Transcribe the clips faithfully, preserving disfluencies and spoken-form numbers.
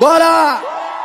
Bora!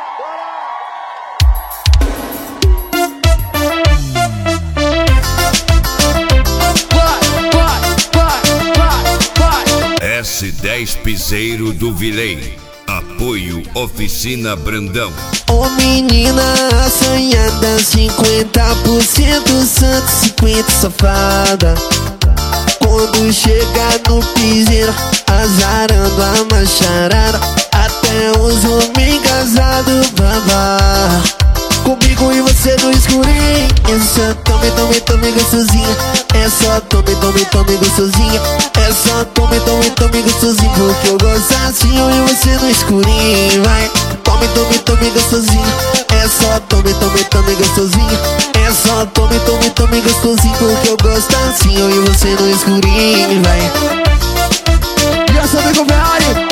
S dez Piseiro do Vilei. Apoio Oficina Brandão. Ô menina assanhada, cinquenta por cento santo, cinquenta por cento safada. Quando chega no piseiro, azarando a macharada, até os homens casados babá. Comigo e você no escurinho, é só tome, tome, tome gostosinha. É só tome, tome, tome gostosinha. É só tome, tome, tome gostosinho. Porque eu gosto assim, eu e você no escurinho. Vai, tome, tome, tome gostosinha. É só tome, tome, tome gostosinha. É só tome, tome, tome gostosinho. Porque eu gosto assim, eu e você no escurinho. Vai. Já sabe com o Ferrari.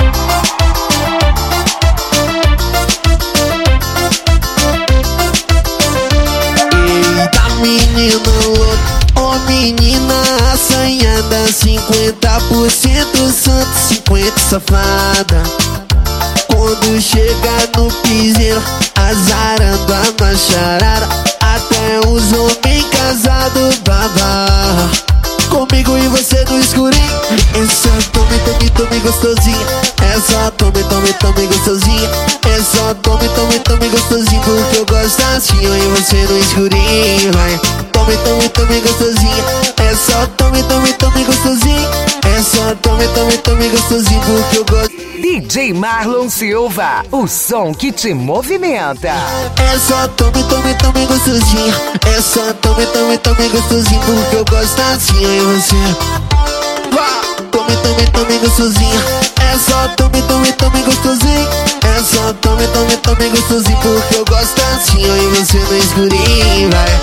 Menina louca, ó menina assanhada, cinquenta por cento santo, cinquenta por cento safada. Quando chega no piseiro, azarando a macharada, até os homens casados babá. Comigo e você no escurinho, é só tome, tome, tome gostosinha. É só tome, tome, tome gostosinha. É só tome, tome, tome gostosinho. Porque eu gosto assim, eu e você no escurinho. Vai, tome, tome, tome gostosinha. É só tome, tome, tome gostosinho. É só tome, tome, tome gostosinho. Porque eu gosto. D J Marlon Silva, o som que te movimenta. É só tome, tome, tome gostosinha. É só tome, tome, tome gostosinho. Porque eu gosto assim, eu e você. Tome, tome, tome gostosinha. É só tome, tome, tome gostosinho. É só tome, tome, tome gostosinho. Porque eu gosto assim, eu e você no escurinho. Vai.